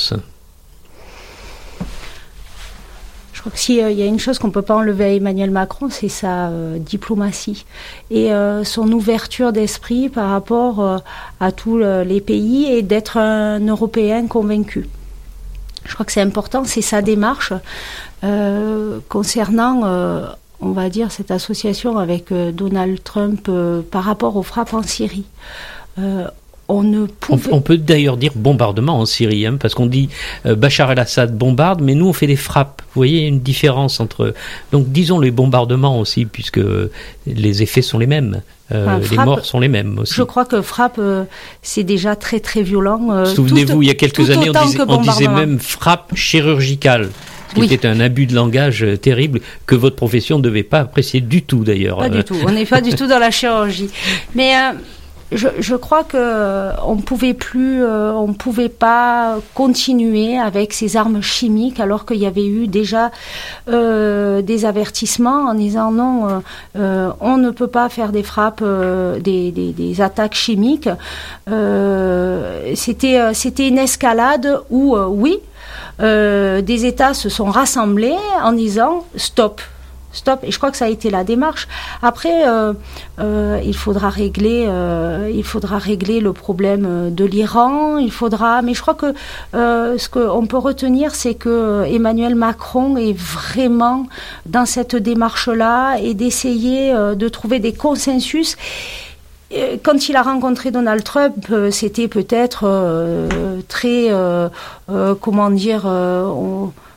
Je crois que s'il euh, y a une chose qu'on ne peut pas enlever à Emmanuel Macron, c'est sa euh, diplomatie et euh, son ouverture d'esprit par rapport euh, à tous euh, les pays et d'être un Européen convaincu. Je crois que c'est important, c'est sa démarche euh, concernant... Euh, on va dire, cette association avec euh, Donald Trump euh, par rapport aux frappes en Syrie. Euh, on ne pouvait... On, on peut d'ailleurs dire bombardement en Syrie, hein, parce qu'on dit euh, Bachar el-Assad bombarde, mais nous on fait des frappes. Vous voyez une différence entre... Donc disons les bombardements aussi, puisque les effets sont les mêmes. Euh, enfin, frappe, les morts sont les mêmes aussi. Je crois que frappe, euh, c'est déjà très très violent. Euh, Souvenez-vous, tout, il y a quelques années, on disait, on disait même frappe chirurgicale. Qui oui. était un abus de langage terrible que votre profession ne devait pas apprécier du tout d'ailleurs. Pas du tout, on n'est pas du tout dans la chirurgie. Mais euh, je, je crois qu'on ne pouvait plus, euh, on ne pouvait pas continuer avec ces armes chimiques alors qu'il y avait eu déjà euh, des avertissements en disant non, euh, euh, on ne peut pas faire des frappes, euh, des, des, des attaques chimiques. Euh, c'était, c'était une escalade où, euh, oui, Euh, des États se sont rassemblés en disant stop, stop. Et je crois que ça a été la démarche. Après, euh, euh, il faudra régler, euh, il faudra régler le problème de l'Iran. Il faudra, mais je crois que euh, ce qu'on peut retenir, c'est que Emmanuel Macron est vraiment dans cette démarche-là et d'essayer euh, de trouver des consensus. Quand il a rencontré Donald Trump, c'était peut-être euh, très, euh, euh, comment dire, euh, on,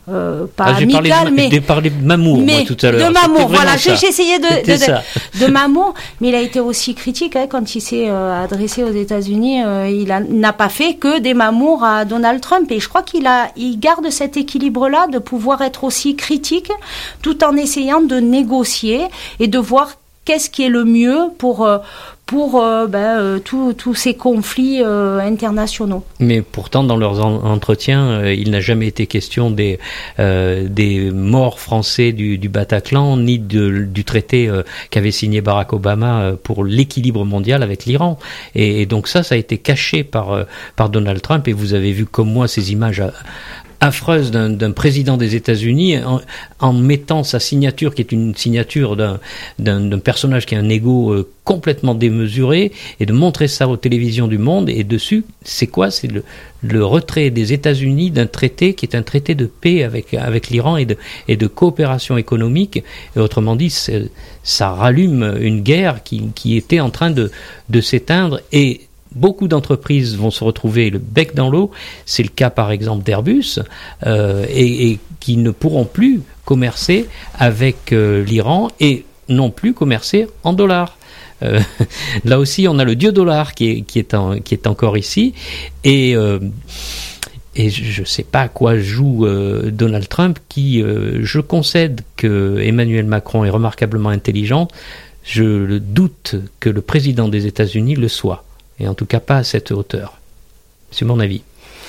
euh, pas ah, j'ai amical, parlé de, mais j'ai parlé de Mamour mais moi, tout à l'heure. De Mamour, voilà, j'ai, j'ai essayé de de, de, de Mamour, mais il a été aussi critique hein, quand il s'est euh, adressé aux États-Unis. Euh, il a, n'a pas fait que des Mamours à Donald Trump, et je crois qu'il a, il garde cet équilibre-là de pouvoir être aussi critique, tout en essayant de négocier et de voir qu'est-ce qui est le mieux pour euh, pour euh, ben, euh, tous tous ces conflits euh, internationaux. Mais pourtant, dans leurs en- entretiens, euh, il n'a jamais été question des euh, des morts français du, du Bataclan, ni de, du traité euh, qu'avait signé Barack Obama euh, pour l'équilibre mondial avec l'Iran. Et, et donc ça, ça a été caché par euh, par Donald Trump. Et vous avez vu comme moi ces images à, affreuse d'un, d'un président des États-Unis en, en mettant sa signature, qui est une signature d'un, d'un, d'un personnage qui a un ego euh, complètement démesuré, et de montrer ça aux télévisions du monde. Et dessus, c'est quoi ? C'est le, le retrait des États-Unis d'un traité qui est un traité de paix avec, avec l'Iran et de, et de coopération économique. Et autrement dit, c'est, ça rallume une guerre qui, qui était en train de, de s'éteindre. Et beaucoup d'entreprises vont se retrouver le bec dans l'eau. C'est le cas par exemple d'Airbus, euh, et, et qui ne pourront plus commercer avec euh, l'Iran et non plus commercer en dollars. Euh, là aussi, on a le dieu dollar qui est, qui est, en, qui est encore ici. Et, euh, et je ne sais pas à quoi joue euh, Donald Trump, qui, euh, je concède que Emmanuel Macron est remarquablement intelligent. Je doute que le président des États-Unis le soit. Et en tout cas pas à cette hauteur. C'est mon avis.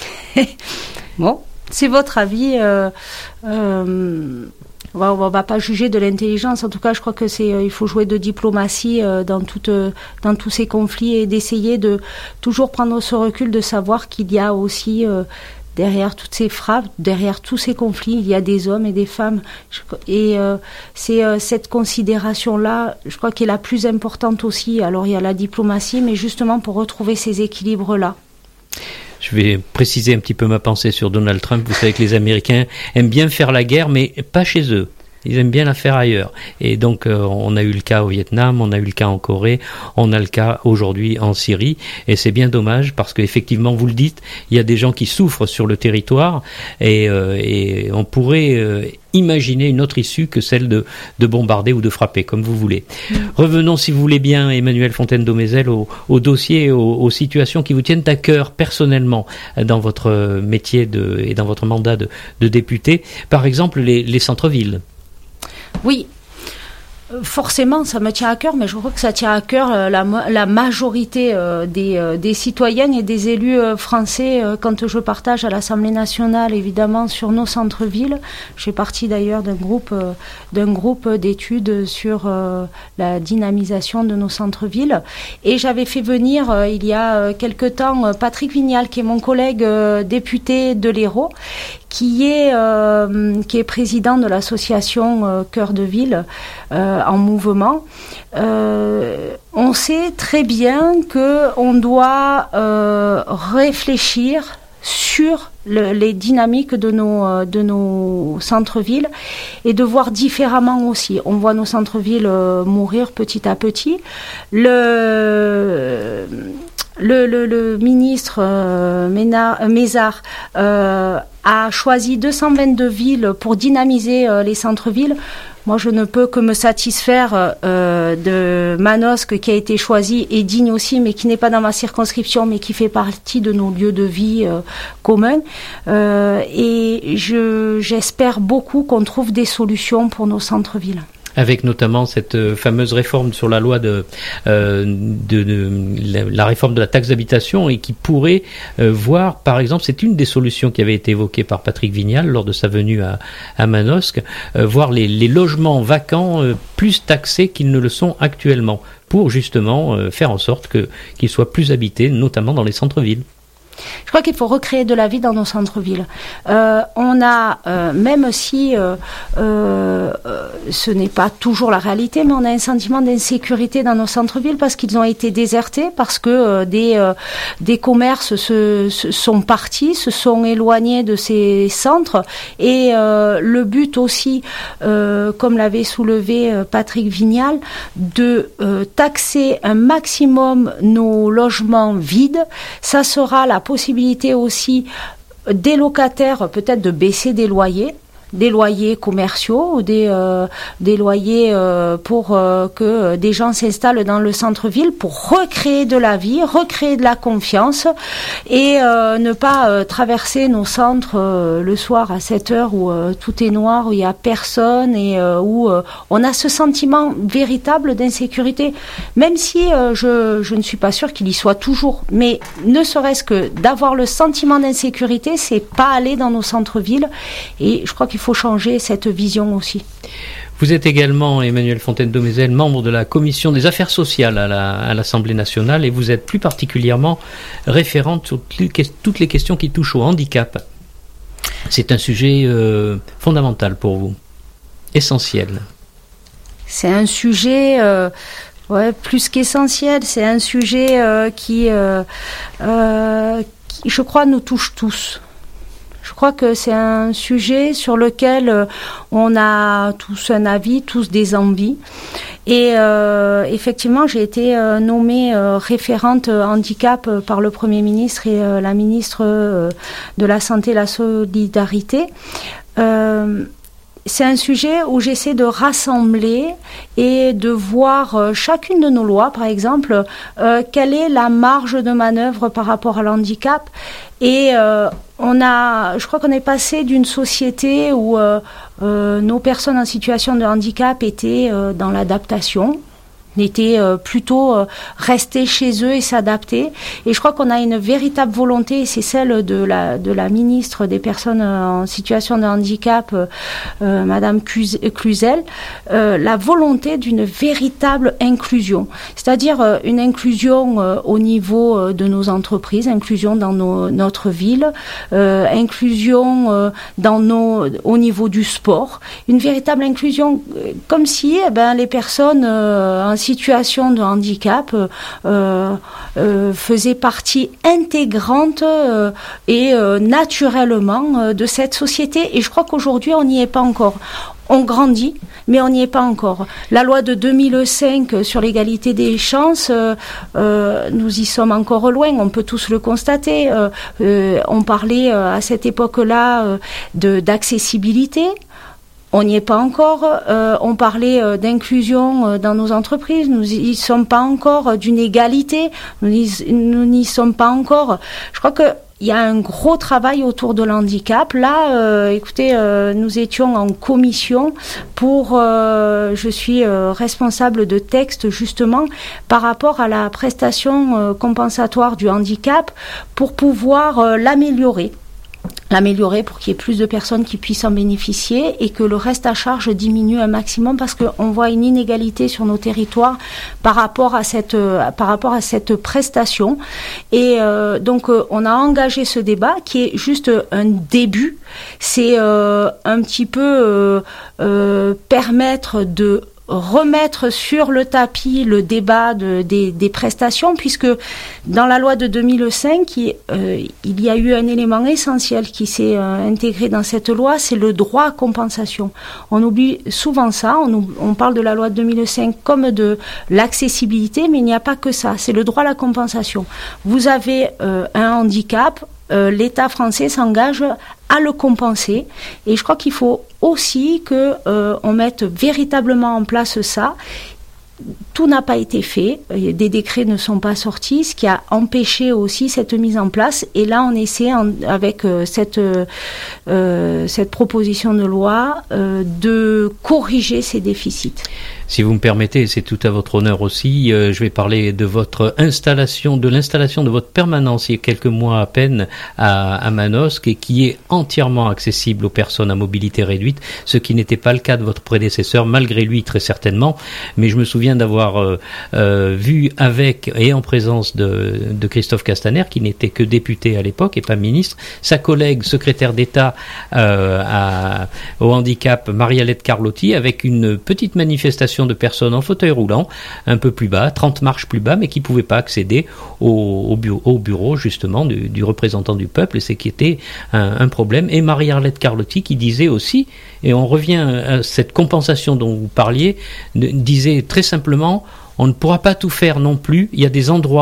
Bon, c'est votre avis. Euh, euh, on va, on va pas juger de l'intelligence. En tout cas, je crois que c'est, euh, il faut jouer de diplomatie euh, dans toute, euh, dans tous ces conflits, et d'essayer de toujours prendre ce recul, de savoir qu'il y a aussi euh, derrière toutes ces frappes, derrière tous ces conflits, il y a des hommes et des femmes. Et euh, c'est euh, cette considération-là, je crois, qui est la plus importante aussi. Alors, il y a la diplomatie, mais justement pour retrouver ces équilibres-là. Je vais préciser un petit peu ma pensée sur Donald Trump. Vous savez que les Américains aiment bien faire la guerre, mais pas chez eux. Ils aiment bien la faire ailleurs. Et donc, euh, on a eu le cas au Vietnam, on a eu le cas en Corée, on a le cas aujourd'hui en Syrie. Et c'est bien dommage parce qu'effectivement, vous le dites, il y a des gens qui souffrent sur le territoire, et, euh, et on pourrait euh, imaginer une autre issue que celle de, de bombarder ou de frapper, comme vous voulez. Mmh. Revenons, si vous voulez bien, Emmanuelle Fontaine-Daumézelle, au, au dossier, aux, aux situations qui vous tiennent à cœur personnellement dans votre métier de, et dans votre mandat de, de député. Par exemple, les, les centres-villes. Oui, forcément, ça me tient à cœur, mais je crois que ça tient à cœur euh, la, la majorité euh, des, euh, des citoyens et des élus euh, français. Euh, quand je partage à l'Assemblée nationale, évidemment, sur nos centres-villes, je fais partie d'ailleurs d'un groupe, euh, d'un groupe d'études sur euh, la dynamisation de nos centres-villes. Et j'avais fait venir, euh, il y a euh, quelque temps, euh, Patrick Vignal, qui est mon collègue euh, député de l'Hérault, qui est euh, qui est président de l'association euh, Cœur de Ville euh, en mouvement. Euh, on sait très bien que on doit euh, réfléchir sur le, les dynamiques de nos de nos centres-villes et de voir différemment aussi. On voit nos centres-villes euh, mourir petit à petit. Le Le, le, le ministre euh, Ménard, euh, Mézard euh, a choisi deux cent vingt-deux villes pour dynamiser euh, les centres-villes. Moi, je ne peux que me satisfaire euh, de Manosque, qui a été choisi, et Digne aussi, mais qui n'est pas dans ma circonscription, mais qui fait partie de nos lieux de vie euh, communs. Euh, et je, j'espère beaucoup qu'on trouve des solutions pour nos centres-villes. Avec notamment cette fameuse réforme sur la loi de, euh, de, de la, la réforme de la taxe d'habitation, et qui pourrait euh, voir, par exemple, c'est une des solutions qui avait été évoquée par Patrick Vignal lors de sa venue à, à Manosque, euh, voir les, les logements vacants euh, plus taxés qu'ils ne le sont actuellement, pour justement euh, faire en sorte que, qu'ils soient plus habités, notamment dans les centres-villes. Je crois qu'il faut recréer de la vie dans nos centres-villes. Euh, on a, euh, même si euh, euh, ce n'est pas toujours la réalité, mais on a un sentiment d'insécurité dans nos centres-villes parce qu'ils ont été désertés, parce que euh, des, euh, des commerces se, se sont partis, se sont éloignés de ces centres. Et euh, le but aussi, euh, comme l'avait soulevé euh, Patrick Vignal, de euh, taxer un maximum nos logements vides. Ça sera la possibilité aussi des locataires peut-être de baisser des loyers. des loyers commerciaux ou des, euh, des loyers euh, pour euh, que des gens s'installent dans le centre-ville pour recréer de la vie, recréer de la confiance et euh, ne pas euh, traverser nos centres euh, le soir à sept heures où euh, tout est noir, où il n'y a personne et euh, où euh, on a ce sentiment véritable d'insécurité. Même si euh, je, je ne suis pas sûre qu'il y soit toujours, mais ne serait-ce que d'avoir le sentiment d'insécurité, c'est pas aller dans nos centres-villes et je crois qu'il faut changer cette vision aussi. Vous êtes également, Emmanuelle Fontaine-Domézel, membre de la commission des affaires sociales à, la, à l'Assemblée nationale et vous êtes plus particulièrement référente sur toutes les questions qui touchent au handicap. C'est un sujet euh, fondamental pour vous, essentiel. C'est un sujet euh, ouais, plus qu'essentiel, c'est un sujet euh, qui, euh, euh, qui, je crois, nous touche tous. Je crois que c'est un sujet sur lequel euh, on a tous un avis, tous des envies. Et euh, effectivement, j'ai été euh, nommée euh, référente euh, handicap euh, par le Premier ministre et euh, la ministre euh, de la Santé et la Solidarité. Euh, C'est un sujet où j'essaie de rassembler et de voir euh, chacune de nos lois, par exemple, euh, quelle est la marge de manœuvre par rapport à l'handicap. Et euh, on a, je crois qu'on est passé d'une société où euh, euh, nos personnes en situation de handicap étaient euh, dans l'adaptation, étaient euh, plutôt euh, rester chez eux et s'adapter. Et je crois qu'on a une véritable volonté, et c'est celle de la, de la ministre des personnes en situation de handicap, euh, euh, Madame Cluzel, euh, la volonté d'une véritable inclusion. C'est-à-dire euh, une inclusion euh, au niveau euh, de nos entreprises, inclusion dans nos, notre ville, euh, inclusion euh, dans nos, au niveau du sport, une véritable inclusion euh, comme si eh ben, les personnes euh, en situation de handicap euh, euh, faisait partie intégrante euh, et euh, naturellement euh, de cette société. Et je crois qu'aujourd'hui, on n'y est pas encore. On grandit, mais on n'y est pas encore. La loi de deux mille cinq sur l'égalité des chances, euh, euh, nous y sommes encore loin, on peut tous le constater. Euh, euh, on parlait euh, à cette époque-là euh, de, d'accessibilité. On n'y est pas encore. Euh, on parlait euh, d'inclusion euh, dans nos entreprises. Nous n'y sommes pas encore. Euh, d'une égalité. Nous n'y, nous n'y sommes pas encore. Je crois que il y a un gros travail autour de l'handicap. Là, euh, écoutez, euh, nous étions en commission pour. Euh, je suis euh, responsable de texte justement par rapport à la prestation euh, compensatoire du handicap pour pouvoir euh, l'améliorer. l'améliorer pour qu'il y ait plus de personnes qui puissent en bénéficier et que le reste à charge diminue un maximum parce qu'on voit une inégalité sur nos territoires par rapport à cette, par rapport à cette prestation. Et euh, donc, euh, on a engagé ce débat qui est juste un début. C'est euh, un petit peu euh, euh, permettre de remettre sur le tapis le débat de, des, des prestations, puisque dans la loi de deux mille cinq, il, euh, il y a eu un élément essentiel qui s'est euh, intégré dans cette loi, c'est le droit à compensation. On oublie souvent ça, on, on parle de la loi de deux mille cinq comme de l'accessibilité, mais il n'y a pas que ça, c'est le droit à la compensation. Vous avez euh, un handicap, euh, l'État français s'engage à le compenser, et je crois qu'il faut aussi que euh, on mette véritablement en place ça. Tout n'a pas été fait, des décrets ne sont pas sortis, ce qui a empêché aussi cette mise en place. Et là, on essaie en, avec euh, cette euh, cette proposition de loi euh, de corriger ces déficits. Si vous me permettez, c'est tout à votre honneur aussi, euh, je vais parler de votre installation, de l'installation de votre permanence il y a quelques mois à peine à, à Manosque, et qui est entièrement accessible aux personnes à mobilité réduite, ce qui n'était pas le cas de votre prédécesseur, malgré lui très certainement. Mais je me souviens d'avoir euh, euh, vu avec et en présence de, de Christophe Castaner, qui n'était que député à l'époque et pas ministre, sa collègue secrétaire d'État euh, à, au handicap, Marie-Alette Carlotti, avec une petite manifestation de personnes en fauteuil roulant, un peu plus bas, trente marches plus bas, mais qui ne pouvaient pas accéder au, au, bureau, au bureau justement du, du représentant du peuple, et c'est qui était un, un problème. Et Marie-Arlette Carlotti qui disait aussi, et on revient à cette compensation dont vous parliez, disait très simplement, on ne pourra pas tout faire non plus, il y a des endroits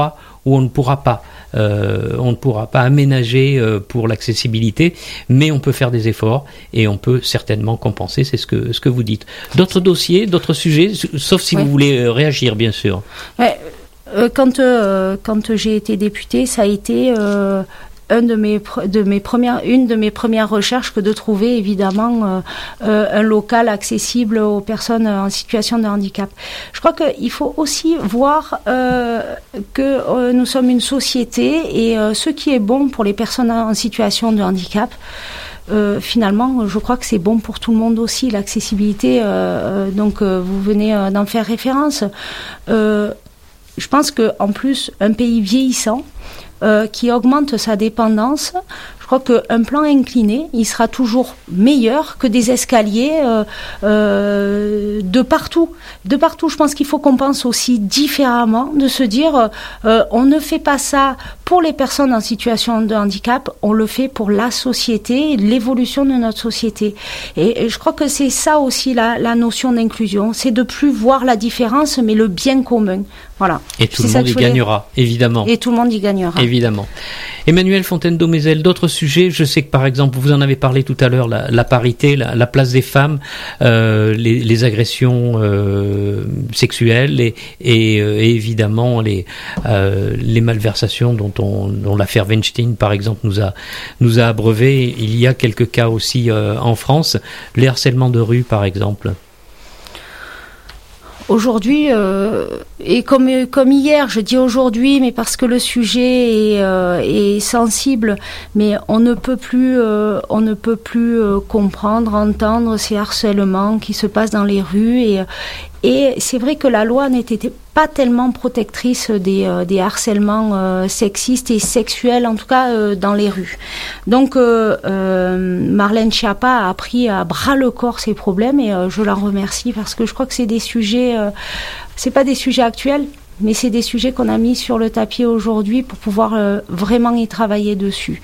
où on ne pourra pas, euh, on ne pourra pas aménager euh, pour l'accessibilité, mais on peut faire des efforts et on peut certainement compenser. C'est ce que ce que vous dites. D'autres dossiers, d'autres sujets, sauf si ouais. vous voulez euh, réagir, bien sûr. Ouais, euh, quand euh, quand j'ai été députée, ça a été euh, un de mes de mes premières une de mes premières recherches que de trouver évidemment euh, euh, un local accessible aux personnes en situation de handicap. Je crois qu'il faut aussi voir euh, que euh, nous sommes une société et euh, ce qui est bon pour les personnes en situation de handicap, Euh, finalement, je crois que c'est bon pour tout le monde aussi, l'accessibilité. Euh, donc, euh, vous venez euh, d'en faire référence. Euh, je pense que en plus, un pays vieillissant euh, qui augmente sa dépendance, je crois qu'un plan incliné, il sera toujours meilleur que des escaliers euh, euh, de partout. De partout, je pense qu'il faut qu'on pense aussi différemment, de se dire, euh, on ne fait pas ça pour les personnes en situation de handicap, on le fait pour la société, l'évolution de notre société. Et, et je crois que c'est ça aussi la, la notion d'inclusion, c'est de plus voir la différence, mais le bien commun. Voilà. Et tout le monde y gagnera, évidemment. Et tout le monde y gagnera. Évidemment. Emmanuelle Fontaine-Domézel, d'autres sujets. Je sais que par exemple, vous en avez parlé tout à l'heure, la, la parité, la, la place des femmes, euh, les, les agressions euh, sexuelles et, et, euh, et évidemment les, euh, les malversations dont, on, dont l'affaire Weinstein, par exemple, nous a, nous a abreuvé. Il y a quelques cas aussi euh, en France. Les harcèlements de rue, par exemple. Aujourd'hui, euh, et comme comme hier, je dis aujourd'hui, mais parce que le sujet est, euh, est sensible, mais on ne peut plus, euh, on ne peut plus euh, comprendre, entendre ces harcèlements qui se passent dans les rues et et c'est vrai que la loi n'était pas tellement protectrice des, euh, des harcèlements euh, sexistes et sexuels, en tout cas euh, dans les rues. Donc euh, euh, Marlène Schiappa a pris à bras le corps ces problèmes et euh, je la remercie parce que je crois que c'est des sujets, euh, c'est pas des sujets actuels, mais c'est des sujets qu'on a mis sur le tapis aujourd'hui pour pouvoir euh, vraiment y travailler dessus.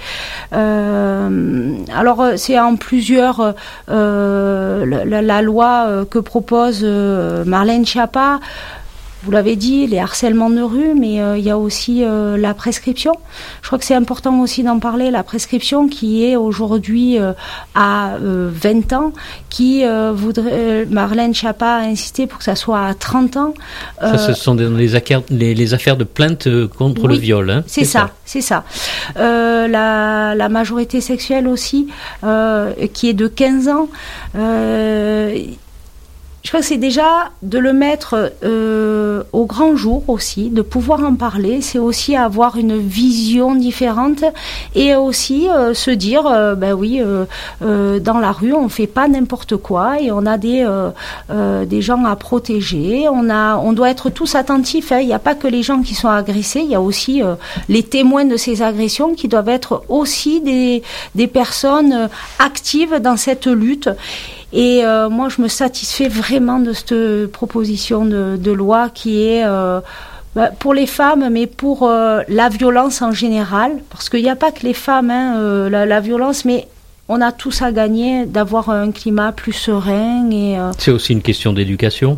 Euh, alors c'est en plusieurs euh, la, la loi euh, que propose euh, Marlène Schiappa. Vous l'avez dit, les harcèlements de rue, mais euh, il y a aussi euh, la prescription. Je crois que c'est important aussi d'en parler, la prescription qui est aujourd'hui euh, à euh, vingt ans, qui euh, voudrait, euh, Marlène Schiappa a insisté pour que ça soit à trente ans. Euh, ça, ce sont des, les, affaires, les, les affaires de plainte contre oui, le viol. Hein, c'est, c'est ça, ça, c'est ça. Euh, la, la majorité sexuelle aussi, euh, qui est de quinze ans. Euh, Je crois que c'est déjà de le mettre euh, au grand jour aussi, de pouvoir en parler, c'est aussi avoir une vision différente et aussi euh, se dire, euh, ben oui, euh, euh, dans la rue on fait pas n'importe quoi et on a des euh, euh, des gens à protéger, on a, on doit être tous attentifs. Hein. Il n'y a pas que les gens qui sont agressés, il y a aussi euh, les témoins de ces agressions qui doivent être aussi des des personnes actives dans cette lutte. Et euh, moi, je me satisfais vraiment de cette proposition de, de loi qui est euh, bah, pour les femmes, mais pour euh, la violence en général, parce qu'il n'y a pas que les femmes, hein, euh, la, la violence, mais on a tous à gagner d'avoir un climat plus serein. Et, euh, c'est aussi une question d'éducation.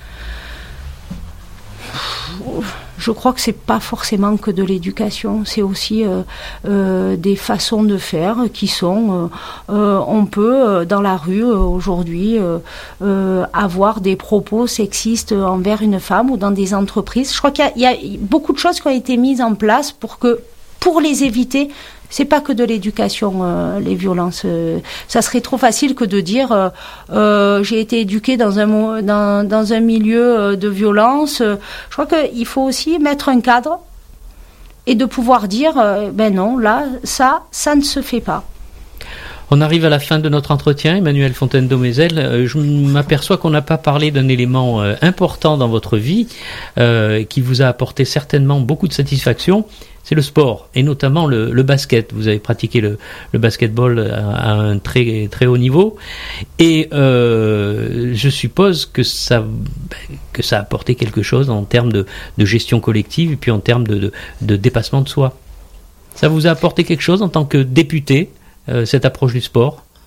Je crois que c'est pas forcément que de l'éducation, c'est aussi euh, euh, des façons de faire qui sont, euh, euh, on peut euh, dans la rue euh, aujourd'hui euh, euh, avoir des propos sexistes envers une femme ou dans des entreprises. Je crois qu'il y a, il y a beaucoup de choses qui ont été mises en place pour que, pour les éviter. C'est pas que de l'éducation, euh, les violences. Euh, ça serait trop facile que de dire euh, euh, j'ai été éduquée dans un dans, dans un milieu de violence. Je crois qu'il faut aussi mettre un cadre et de pouvoir dire euh, ben non, là, ça, ça ne se fait pas. On arrive à la fin de notre entretien, Emmanuelle Fontaine-Domézel. Euh, je m'aperçois qu'on n'a pas parlé d'un élément euh, important dans votre vie euh, qui vous a apporté certainement beaucoup de satisfaction. C'est le sport, et notamment le, le basket. Vous avez pratiqué le, le basketball à, à un très, très haut niveau. Et euh, je suppose que ça, que ça a apporté quelque chose en termes de, de gestion collective et puis en termes de, de, de dépassement de soi. Ça vous a apporté quelque chose en tant que député, euh, cette approche du sport ?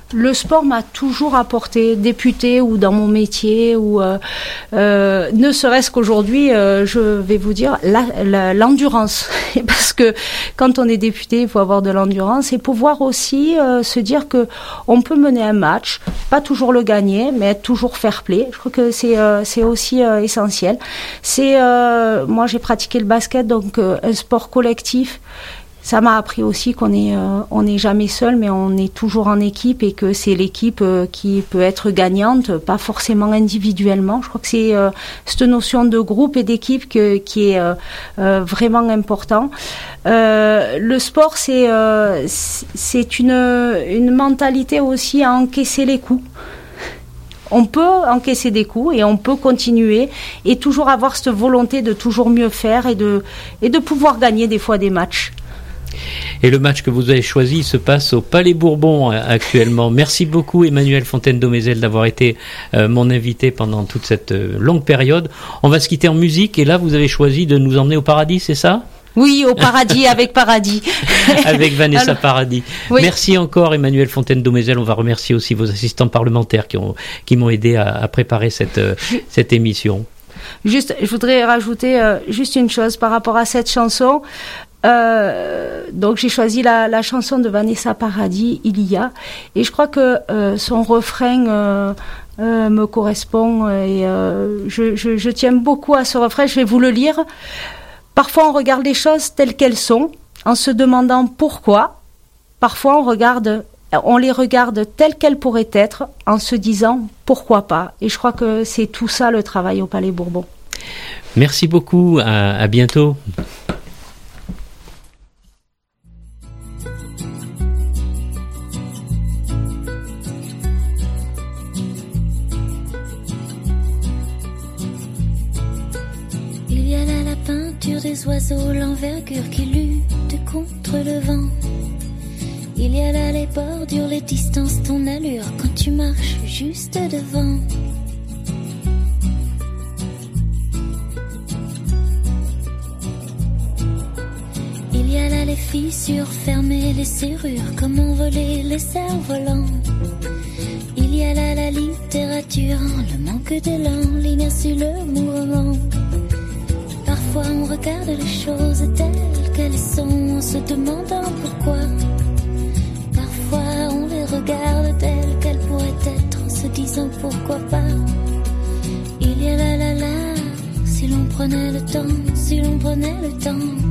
le sport m'a toujours apporté, député ou dans mon métier, ou euh, euh, ne serait-ce qu'aujourd'hui, euh, je vais vous dire, la, la, l'endurance. Parce que quand on est député, il faut avoir de l'endurance et pouvoir aussi euh, se dire que on peut mener un match, pas toujours le gagner, mais être toujours fair play. Je crois que c'est euh, c'est aussi euh, essentiel. C'est euh, moi j'ai pratiqué le basket, donc euh, un sport collectif. Ça m'a appris aussi qu'on est, euh, on n'est jamais seul, mais on est toujours en équipe et que c'est l'équipe euh, qui peut être gagnante, pas forcément individuellement. Je crois que c'est euh, cette notion de groupe et d'équipe que, qui est euh, euh, vraiment important. Euh, le sport, c'est, euh, c'est une, une mentalité aussi à encaisser les coups. On peut encaisser des coups et on peut continuer et toujours avoir cette volonté de toujours mieux faire et de, et de pouvoir gagner des fois des matchs. Et le match que vous avez choisi se passe au Palais Bourbon actuellement. Merci beaucoup Emmanuelle Fontaine-Domézel d'avoir été euh, mon invité pendant toute cette euh, longue période. On va se quitter en musique et là vous avez choisi de nous emmener au paradis, c'est ça ? Oui, au paradis, avec Paradis. Avec Vanessa Alors, Paradis. Oui. Merci encore Emmanuelle Fontaine-Domézel. On va remercier aussi vos assistants parlementaires qui, ont, qui m'ont aidé à, à préparer cette, euh, cette émission. Juste, je voudrais rajouter euh, juste une chose par rapport à cette chanson. Euh, donc j'ai choisi la, la chanson de Vanessa Paradis, Il y a, et je crois que euh, son refrain euh, euh, me correspond et euh, je, je, je tiens beaucoup à ce refrain. Je vais vous le lire. Parfois on regarde les choses telles qu'elles sont en se demandant pourquoi. Parfois on regarde, on les regarde telles qu'elles pourraient être en se disant pourquoi pas. Et je crois que c'est tout ça le travail au Palais Bourbon. Merci beaucoup, à, à bientôt. Il y a là la peinture des oiseaux, l'envergure qui lutte contre le vent. Il y a là les bordures, les distances, ton allure quand tu marches juste devant. Il y a là les fissures fermées, les serrures, comment voler les cerfs-volants. Il y a là la littérature, le manque d'élan, l'inertie, le mouvement. Parfois on regarde les choses telles qu'elles sont en se demandant pourquoi. Parfois on les regarde telles qu'elles pourraient être en se disant pourquoi pas. Il y a là là là, si l'on prenait le temps, si l'on prenait le temps